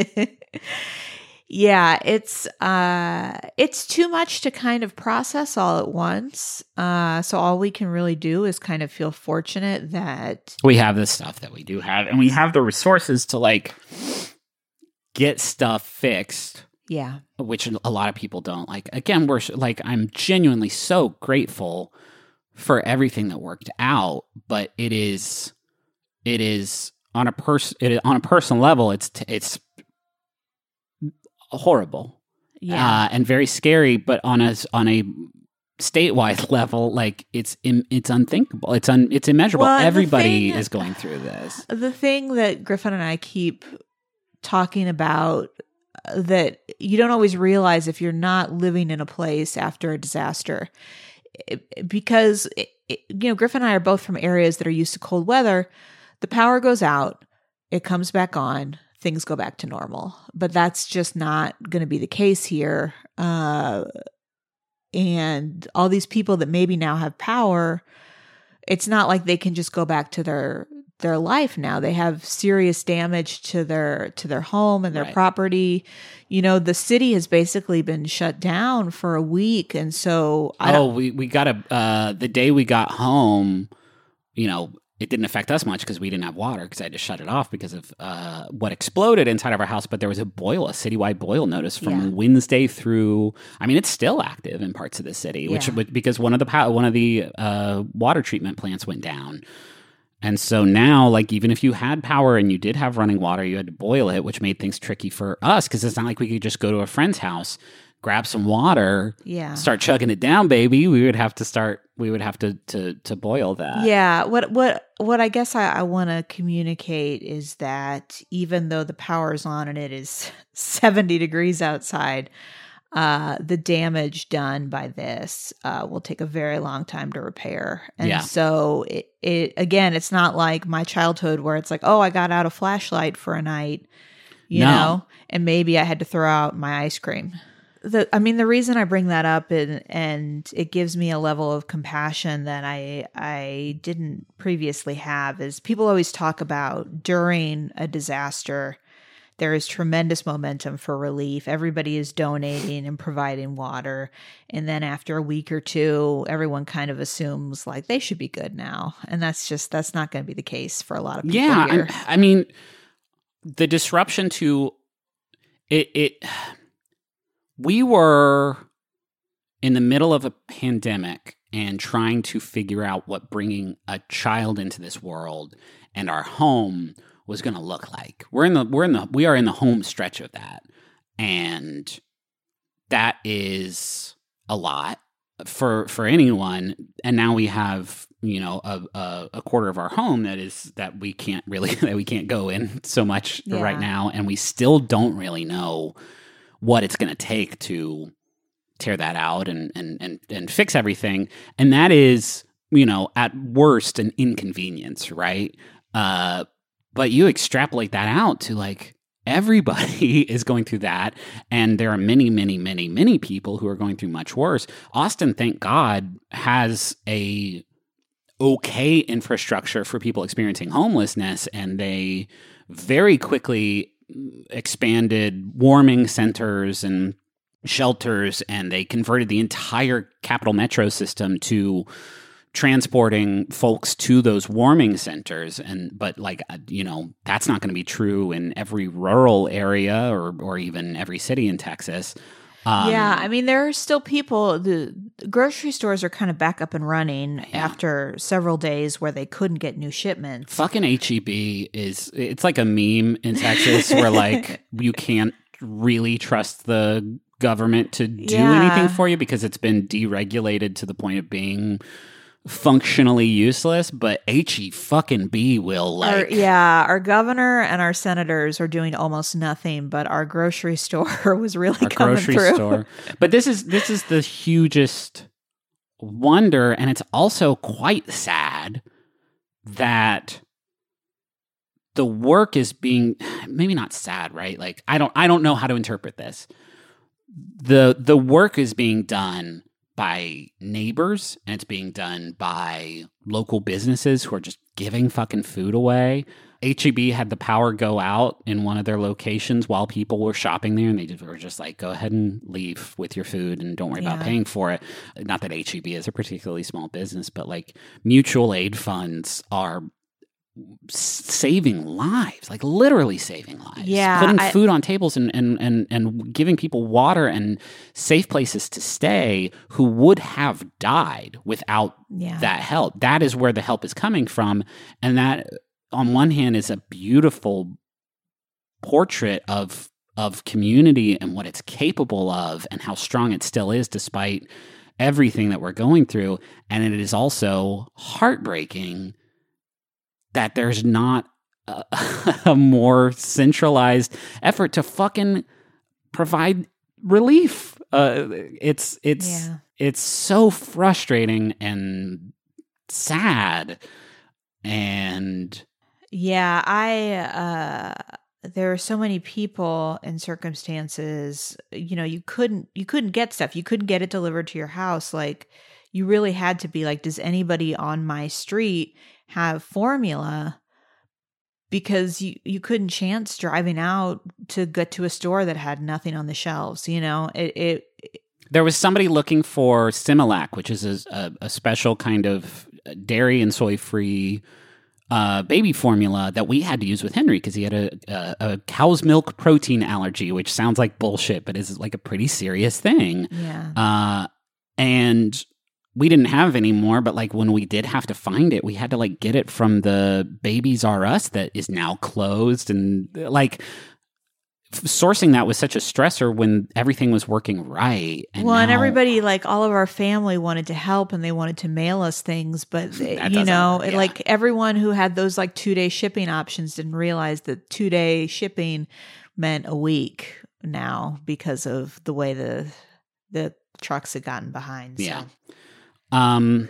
Yeah, it's uh it's too much to kind of process all at once. Uh so all we can really do is kind of feel fortunate that We have the stuff that we do have, and we have the resources to like get stuff fixed, yeah. which a lot of people don't. Like, again, we're like, I'm genuinely so grateful for everything that worked out, but it is, it is on a person, it is on a personal level, it's, t- it's horrible. Yeah. Uh, and very scary, but on a, on a statewide level, like it's, im- it's unthinkable. It's un, it's immeasurable. Well, the Everybody thing- is going through this. The thing that Griffin and I keep talking about uh, that you don't always realize if you're not living in a place after a disaster, It- because it, it- you know, Griffin and I are both from areas that are used to cold weather. The power goes out, it comes back on, things go back to normal. But that's just not going to be the case here. Uh, and all these people that maybe now have power, it's not like they can just go back to their their life now. They have serious damage to their to their home and their Right. property. You know, the city has basically been shut down for a week, and so I oh, don't. we, we got a, uh, the day we got home, you know, it didn't affect us much because we didn't have water because I had to shut it off because of uh, what exploded inside of our house. But there was a boil, a citywide boil notice from Yeah. Wednesday through. I mean, it's still active in parts of the city, which Yeah. would- because one of the pow- one of the uh, water treatment plants went down. And so now, like, even if you had power and you did have running water, you had to boil it, which made things tricky for us because it's not like we could just go to a friend's house, grab some water, Yeah. start chugging it down, baby. We would have to start. We would have to to to boil that. Yeah, what what what I guess I, I want to communicate is that even though the power's on and it is seventy degrees outside, uh, the damage done by this uh, will take a very long time to repair. And Yeah. so it, it again, it's not like my childhood where it's like, oh, I got out a flashlight for a night, you No. know, and maybe I had to throw out my ice cream. The, I mean, the reason I bring that up and and it gives me a level of compassion that I I didn't previously have is people always talk about during a disaster, there is tremendous momentum for relief. Everybody is donating and providing water. And then after a week or two, everyone kind of assumes like they should be good now. And that's just, that's not going to be the case for a lot of people Yeah, here. I, I mean, the disruption to it. It we were in the middle of a pandemic and trying to figure out what bringing a child into this world and our home was going to look like. We're in the we're in the we are in the home stretch of that, and that is a lot for for anyone. And now we have, you know, a, a, a quarter of our home that is that we can't really that we can't go in so much Yeah. right now, and we still don't really know what it's going to take to tear that out and and and and fix everything. And that is you know, at worst, an inconvenience, right? Uh, but you extrapolate that out to like everybody is going through that, and there are many, many, many, many people who are going through much worse. Austin, thank God, has a okay infrastructure for people experiencing homelessness, and they very quickly expanded warming centers and shelters, and they converted the entire Capital Metro system to transporting folks to those warming centers. And but like, you know, that's not going to be true in every rural area or or even every city in Texas. Um, yeah, I mean, there are still people, the grocery stores are kind of back up and running yeah. after several days where they couldn't get new shipments. Fucking H E B is, it's like a meme in Texas where like you can't really trust the government to do Yeah. anything for you because it's been deregulated to the point of being functionally useless, but H E fucking B will like Our, yeah, our governor and our senators are doing almost nothing, but our grocery store was really our coming grocery through. store. But this is this is the hugest wonder, and it's also quite sad that the work is being, maybe not sad, right? Like I don't I don't know how to interpret this. The the work is being done by neighbors, and it's being done by local businesses who are just giving fucking food away. H E B had the power go out in one of their locations while people were shopping there, and they just were just like, go ahead and leave with your food and don't worry Yeah. about paying for it. Not that H E B is a particularly small business, but like mutual aid funds are saving lives, like literally saving lives. Yeah, Putting I- food on tables and, and, and, and giving people water and safe places to stay who would have died without Yeah. that help. That is where the help is coming from. And that, on one hand, is a beautiful portrait of of community and what it's capable of and how strong it still is despite everything that we're going through. And it is also heartbreaking that there's not a, a more centralized effort to fucking provide relief. Uh, it's it's Yeah. it's so frustrating and sad. And Yeah, I uh there are so many people and circumstances, you know, you couldn't you couldn't get stuff. You couldn't get it delivered to your house. Like you really had to be like, does anybody on my street have formula? Because you, you couldn't chance driving out to get to a store that had nothing on the shelves, you know? It, it there was somebody looking for Similac, which is a, a, a special kind of dairy and soy free uh, baby formula that we had to use with Henry because he had a, a, a cow's milk protein allergy, which sounds like bullshit, but is like a pretty serious thing. yeah. Uh, and we didn't have any more, but like when we did have to find it, we had to like get it from the Babies R Us that is now closed, and like f- sourcing that was such a stressor when everything was working right. And well, and now- everybody, like all of our family wanted to help and they wanted to mail us things, but they- That you doesn't know, work, it- yeah. like everyone who had those like two day shipping options didn't realize that two day shipping meant a week now because of the way the the trucks had gotten behind. So. Yeah. Um,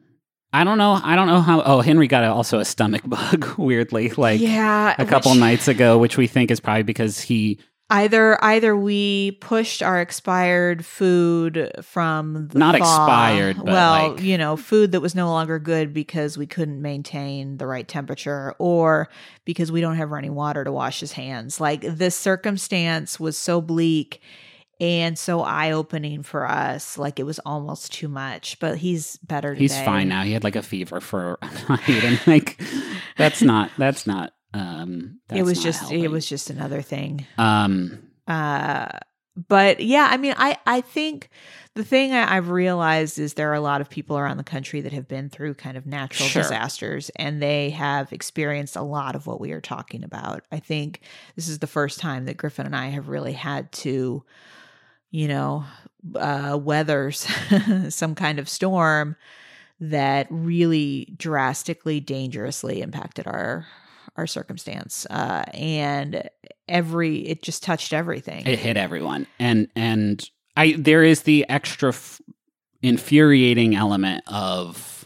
I don't know. I don't know how. Oh, Henry got a, also a stomach bug. Weirdly, like yeah, a couple which- nights ago, which we think is probably because he. Either either we pushed our expired food from the Not thaw- expired, but, well, like- you know, food that was no longer good because we couldn't maintain the right temperature, or because we don't have running water to wash his hands. Like this circumstance was so bleak and so eye-opening for us. Like it was almost too much, but he's better today. He's fine now. He had like a fever for a night, and like that's not. That's not. Um, that's It was not just helping. it was just another thing. Um, Uh, but yeah, I mean, I, I think the thing I, I've realized is there are a lot of people around the country that have been through kind of natural Sure. disasters, and they have experienced a lot of what we are talking about. I think this is the first time that Griffin and I have really had to, you know, uh, weather some kind of storm that really drastically, dangerously impacted our our circumstance, uh, and every it just touched everything. it hit everyone, and and I there is the extra f- infuriating element of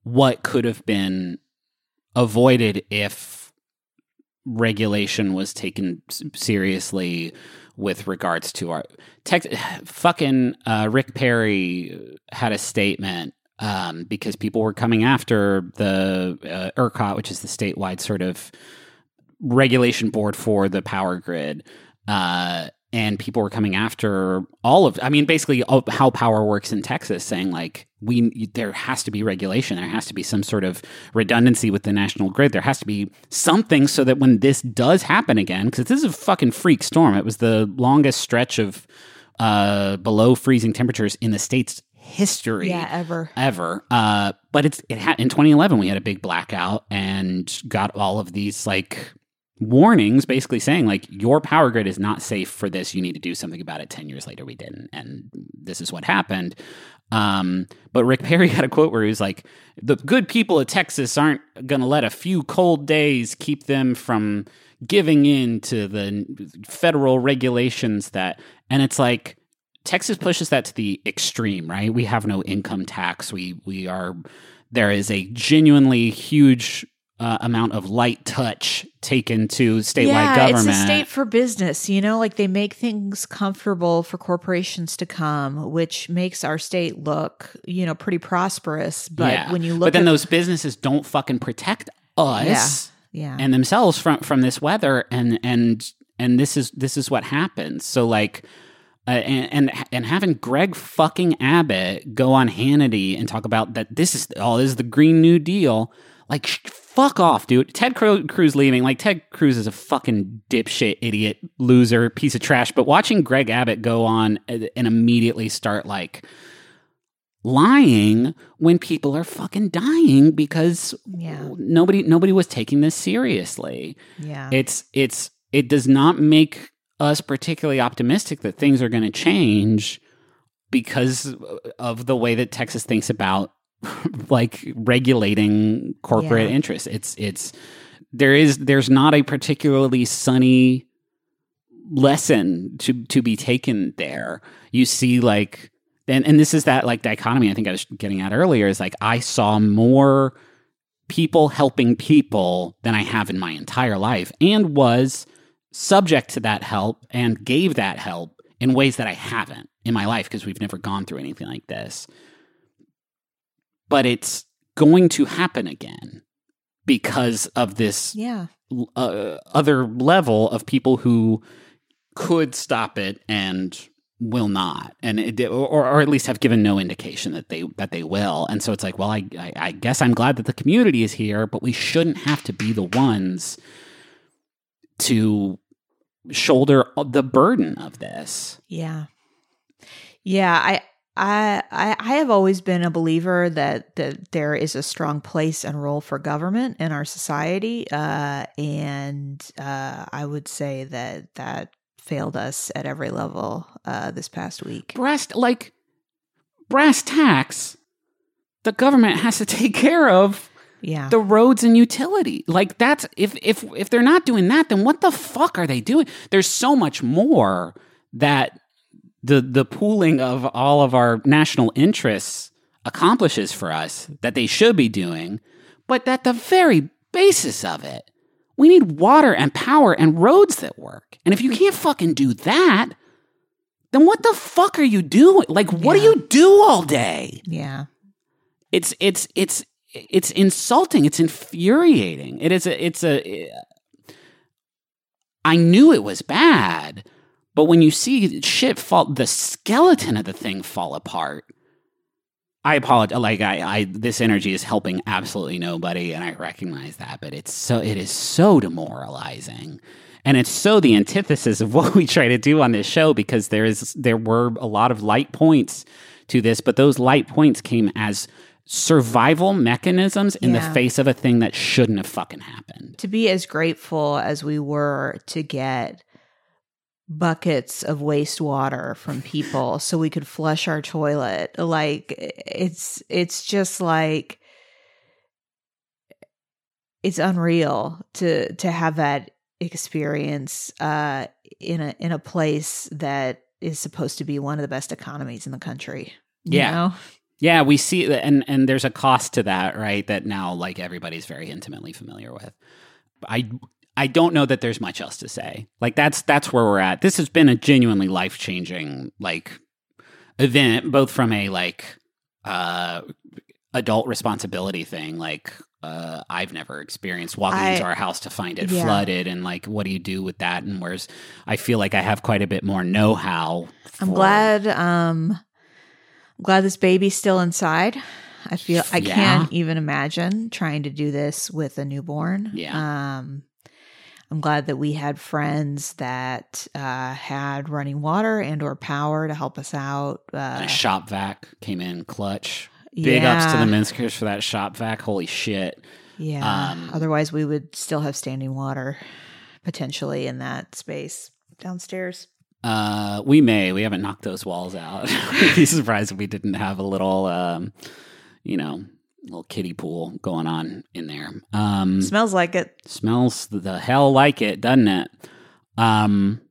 what could have been avoided if regulation was taken seriously with regards to our tech. Fucking uh, Rick Perry had a statement um, because people were coming after the uh, ERCOT, which is the statewide sort of regulation board for the power grid. Uh, and people were coming after all of, I mean, basically all, how power works in Texas, saying like, we, there has to be regulation. There has to be some sort of redundancy with the national grid. There has to be something so that when this does happen again, because this is a fucking freak storm. It was the longest stretch of uh, below freezing temperatures in the state's history. Yeah, ever. Ever. Uh, but it's, it had, in twenty eleven, we had a big blackout and got all of these like warnings basically saying like, your power grid is not safe for this. You need to do something about it. ten years later, we didn't. And this is what happened. Um, but Rick Perry had a quote where he was like, the good people of Texas aren't going to let a few cold days keep them from giving in to the federal regulations that, and it's like, Texas pushes that to the extreme, right? We have no income tax. We, we are, there is a genuinely huge Uh, amount of light touch taken to statewide yeah, government. It's a state for business, you know, like they make things comfortable for corporations to come, which makes our state look, you know, pretty prosperous. But yeah. when you look But then at those businesses don't fucking protect us yeah, yeah. and themselves from, from this weather, and and and this is this is what happens. So like uh, and, and and having Greg fucking Abbott go on Hannity and talk about that this is all oh, this is the Green New Deal. Like, sh- fuck off, dude. Ted Cruz leaving. Like, Ted Cruz is a fucking dipshit, idiot, loser, piece of trash. But watching Greg Abbott go on and immediately start, like, lying when people are fucking dying because yeah. nobody nobody was taking this seriously. Yeah. It's, it's, it does not make us particularly optimistic that things are going to change because of the way that Texas thinks about like regulating corporate Yeah. interests. It's it's there is there's not a particularly sunny lesson to to be taken there. You see like and and this is that like dichotomy I think I was getting at earlier is like I saw more people helping people than I have in my entire life and was subject to that help and gave that help in ways that I haven't in my life because we've never gone through anything like this. But it's going to happen again because of this yeah. uh, other level of people who could stop it and will not, and it, or, or at least have given no indication that they that they will. And so it's like, well, I, I, I guess I'm glad that the community is here, but we shouldn't have to be the ones to shoulder the burden of this. Yeah. Yeah. I, I, I I have always been a believer that, that there is a strong place and role for government in our society. Uh, and uh, I would say that that failed us at every level uh, this past week. Brass, like, brass tacks, the government has to take care of yeah. the roads and utility. Like, that's, if, if, if they're not doing that, then what the fuck are they doing? There's so much more that the the pooling of all of our national interests accomplishes for us that they should be doing, but at the very basis of it, we need water and power and roads that work. And if you can't fucking do that, then what the fuck are you doing? Like, what Yeah. do you do all day? Yeah. It's it's it's it's insulting. It's infuriating. It is a it's a I knew it was bad. But when you see shit fall, the skeleton of the thing fall apart, I apologize. Like I, I, this energy is helping absolutely nobody, and I recognize that. But it's so, it is so demoralizing, and it's so the antithesis of what we try to do on this show. Because there is, there were a lot of light points to this, but those light points came as survival mechanisms in Yeah. the face of a thing that shouldn't have fucking happened. To be as grateful as we were to get buckets of wastewater from people so we could flush our toilet. Like it's it's just like it's unreal to to have that experience uh in a in a place that is supposed to be one of the best economies in the country. You Yeah. know? Yeah, we see that, and and there's a cost to that, right? That now, like, everybody's very intimately familiar with. I I don't know that there's much else to say. Like, that's that's where we're at. This has been a genuinely life changing like event, both from a like uh, adult responsibility thing, like. Uh, I've never experienced walking I, into our house to find it yeah. flooded, and like, what do you do with that? And whereas I feel like I have quite a bit more know-how. For, I'm glad. Um, I'm glad this baby's still inside. I feel I Yeah. can't even imagine trying to do this with a newborn. Yeah. Um, I'm glad that we had friends that uh, had running water and or power to help us out. Uh, and a shop vac came in clutch. Big yeah. ups to the Minskers for that shop vac. Holy shit. Yeah. Um, Otherwise, we would still have standing water potentially in that space downstairs. Uh, we may. We haven't knocked those walls out. I'd be surprised if we didn't have a little, um, you know, little kiddie pool going on in there. Um, Smells like it. Smells the hell like it, doesn't it? Um,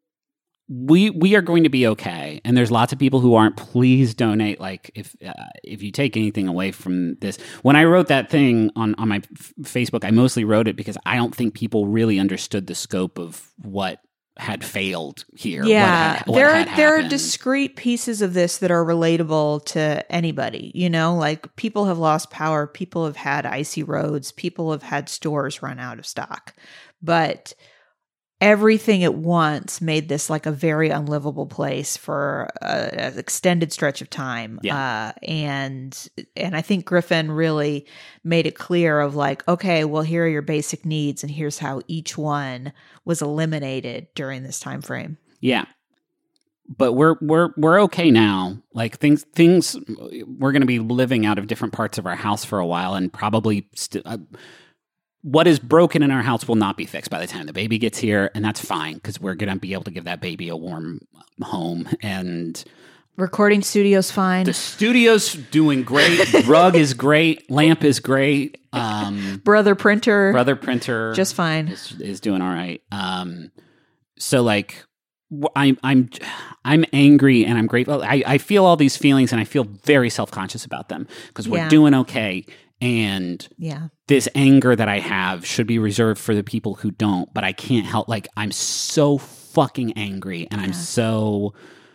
we we are going to be okay, and there's lots of people who aren't. Please donate. Like, if uh, if you take anything away from this, when I wrote that thing on on my f- Facebook, I mostly wrote it because I don't think people really understood the scope of what had failed here. Yeah, what had, what there had are there are happened. discrete pieces of this that are relatable to anybody. You know, like people have lost power, people have had icy roads, people have had stores run out of stock, but everything at once made this like a very unlivable place for a, an extended stretch of time. Yeah. Uh, and and I think Griffin really made it clear of like, okay, well, here are your basic needs, and here's how each one was eliminated during this time frame. Yeah. But we're we're we're okay now. Like things things we're going to be living out of different parts of our house for a while, and probably st- uh, what is broken in our house will not be fixed by the time the baby gets here, and that's fine because we're going to be able to give that baby a warm home. And recording studio's fine. The studio's doing great. Rug is great. Lamp is great. Um, brother printer, brother printer, just fine. Is, is doing all right. Um, so like, I'm I'm I'm angry and I'm grateful. I, I feel all these feelings and I feel very self conscious about them because we're yeah. doing okay. And yeah. this anger that I have should be reserved for the people who don't, but I can't help, like, I'm so fucking angry and yeah. I'm so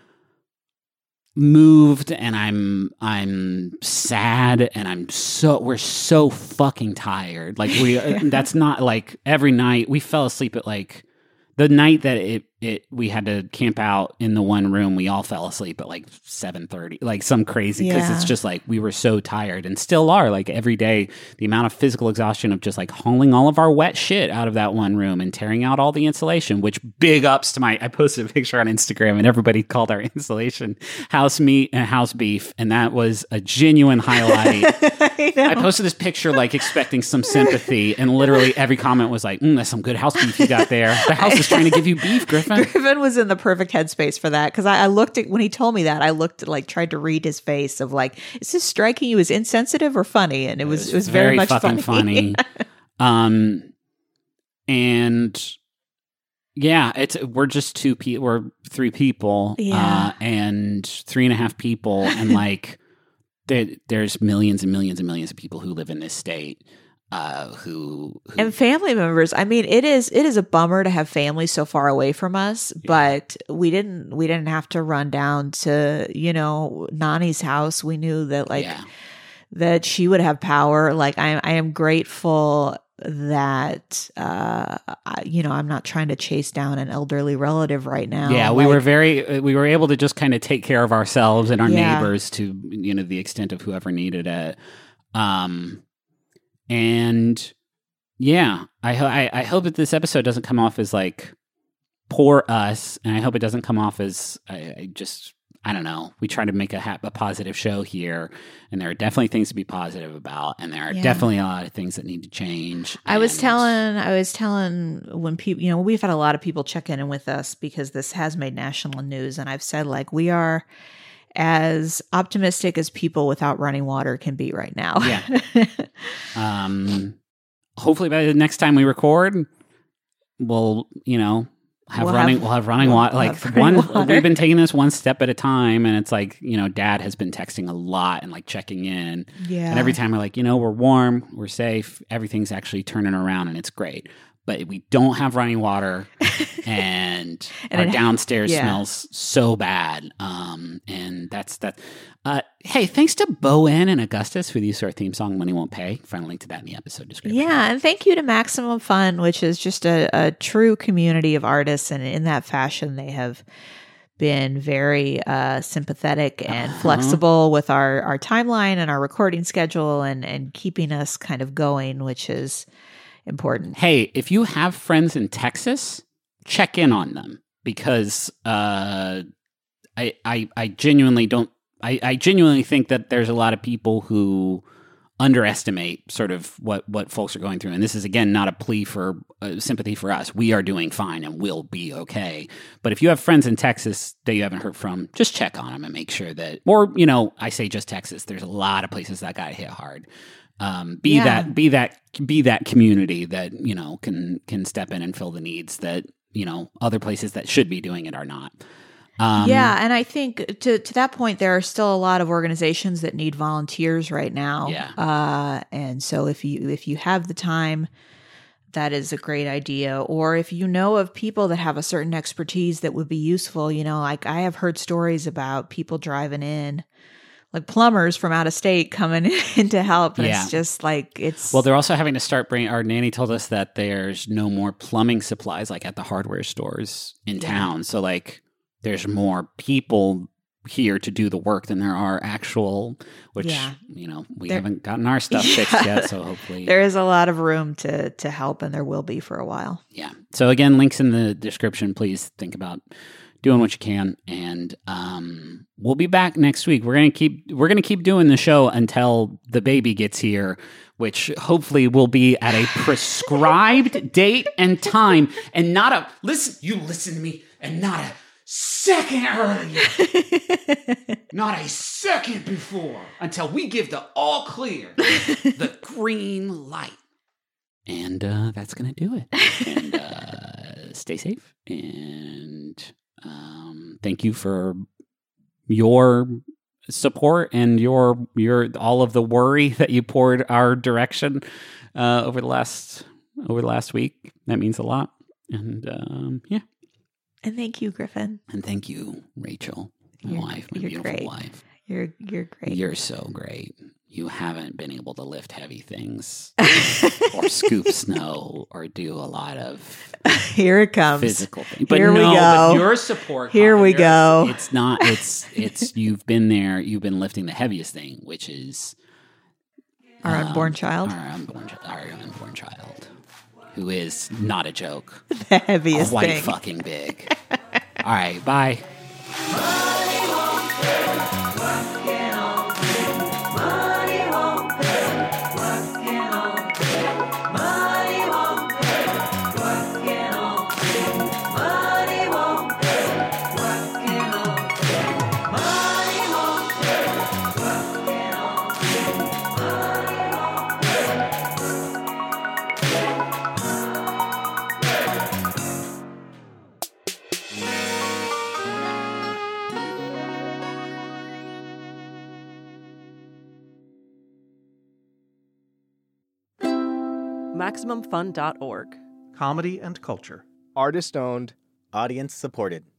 moved and I'm, I'm sad and I'm so, we're so fucking tired. Like we, yeah. that's not like every night we fell asleep at like the night that it, it, we had to camp out in the one room, we all fell asleep at like seven thirty, like some crazy, because yeah. it's just like we were so tired and still are. Like every day, the amount of physical exhaustion of just like hauling all of our wet shit out of that one room and tearing out all the insulation, which big ups to my, I posted a picture on Instagram and everybody called our insulation house meat and house beef. And that was a genuine highlight. I, I posted this picture like expecting some sympathy and literally every comment was like, mm, that's some good house beef you got there. The house is trying to give you beef, Griffin. Griffin was in the perfect headspace for that because I, I looked at when he told me that I looked at, like tried to read his face of like, is this striking you as insensitive or funny? And it was it was, it was very, very much fucking funny. funny. um, and yeah, it's we're just two people, we're three people, yeah, uh, and three and a half people, and like there, there's millions and millions and millions of people who live in this state. Uh, who, who and family members. I mean, it is it is a bummer to have family so far away from us, yeah. but we didn't we didn't have to run down to you know Nani's house. We knew that like yeah. that she would have power. Like I I am grateful that uh I, you know I'm not trying to chase down an elderly relative right now. Yeah, like, we were very we were able to just kind of take care of ourselves and our yeah. neighbors to you know the extent of whoever needed it. Um. And yeah, I, ho- I I hope that this episode doesn't come off as like poor us, and I hope it doesn't come off as I, I just I don't know. We try to make a, ha- a positive show here, and there are definitely things to be positive about, and there are yeah. definitely a lot of things that need to change. I and... was telling I was telling when people you know we've had a lot of people check in with us because this has made national news, and I've said like we are as optimistic as people without running water can be right now. Yeah. um, hopefully by the next time we record, we'll, you know, have We'll running. have- we'll have running we'll water. Like have running one, water. we've been taking this one step at a time, and it's like you know, Dad has been texting a lot and like checking in. Yeah. And every time we're like, you know, we're warm, we're safe, everything's actually turning around, and it's great. But we don't have running water, and, And our it- downstairs yeah. smells so bad. Um, and that's that. Uh, hey, thanks to Bowen and Augustus for the use of our theme song, "Money Won't Pay." Find a link to that in the episode description. Yeah, and thank you to Maximum Fun, which is just a, a true community of artists, and in that fashion, they have been very uh, sympathetic and Uh-huh. flexible with our, our timeline and our recording schedule, and and keeping us kind of going, which is important. Hey, if you have friends in Texas, check in on them because uh, I, I I genuinely don't. I, I genuinely think that there's a lot of people who underestimate sort of what, what folks are going through. And this is, again, not a plea for uh, sympathy for us. We are doing fine and we'll be okay. But if you have friends in Texas that you haven't heard from, just check on them and make sure that, or, you know, I say just Texas, there's a lot of places that got hit hard. Um, be Yeah. that, be that, be that community that, you know, can, can step in and fill the needs that, you know, other places that should be doing it are not. Um, yeah, and I think to to that point, there are still a lot of organizations that need volunteers right now. Yeah. uh, and so if you if you have the time, that is a great idea. Or if you know of people that have a certain expertise that would be useful, you know, like I have heard stories about people driving in, like plumbers from out of state coming in to help, and Yeah. it's just like it's Well, they're also having to start bringing. Our nanny told us that there's no more plumbing supplies like at the hardware stores in Yeah. town. So like, there's more people here to do the work than there are actual. Which Yeah. you know we There- haven't gotten our stuff Yeah. fixed yet. So hopefully, there is a lot of room to to help, and there will be for a while. yeah. So again, links in the description. Please think about doing what you can, and um, we'll be back next week. We're gonna keep we're gonna keep doing the show until the baby gets here, which hopefully will be at a prescribed date and time, and not a listen. You listen to me, and not a second earlier, not a second before, until we give the all clear, the green light. And uh, that's going to do it. And uh, stay safe. And um, thank you for your support and your your all of the worry that you poured our direction uh, over the last over the last week. That means a lot. And um, yeah. And thank you, Griffin. And thank you, Rachel, my You're- wife, my you're beautiful great. wife. You're you're great. You're so great. You haven't been able to lift heavy things or scoop snow or do a lot of Here it comes. physical things. But Here we no, go. but your support. Here Connor, we yours- go. It's not. It's it's. You've been there. You've been lifting the heaviest thing, which is Our um, unborn child. Our unborn, chi- our unborn child, who is not a joke. The heaviest Quite thing. fucking big. All right. Bye. Maximum Fun dot org. Comedy and culture. Artist owned. Audience supported.